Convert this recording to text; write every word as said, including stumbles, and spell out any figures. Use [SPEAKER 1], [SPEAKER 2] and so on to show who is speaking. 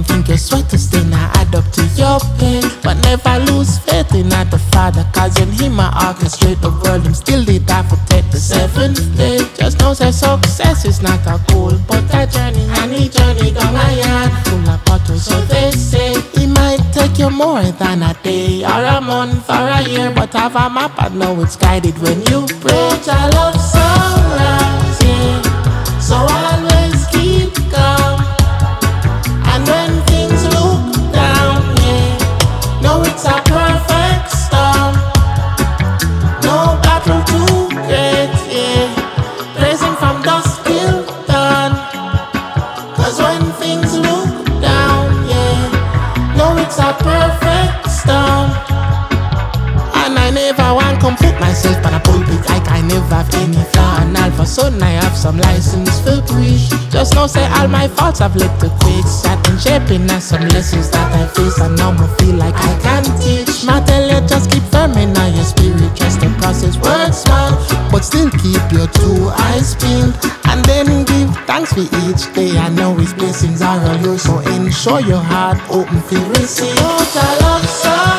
[SPEAKER 1] think your sweat is still not add up to your pain. But never lose faith in the Father, cause in him I orchestrate the world. Him still did that for take the seventh day. Just know that success is not a goal, but a journey. And he journey down a yard full of potholes. So they say it might take you more than a day or a month or a year, but have a map and know it's guided when you pray. I love sunrise, yeah. So always keep calm. And when things look down, yeah, know it's a perfect storm. No battle too great, yeah. Praising from dusk till dawn. Cause when things look down, yeah, know it's a perfect storm. And I never want come put myself on a pulpit like I never have any flaw. And all for sudden I have some license for preach. Just know say all my faults have led to quicksand and shaping us some lessons that I face. And now I feel like I can teach. Ma tell you just keep firm in your spirit. Trust the process, work smart, but still keep your two eyes peeled. And then give thanks for each day. I know his blessings are all yours, so ensure your heart open for receive. I love so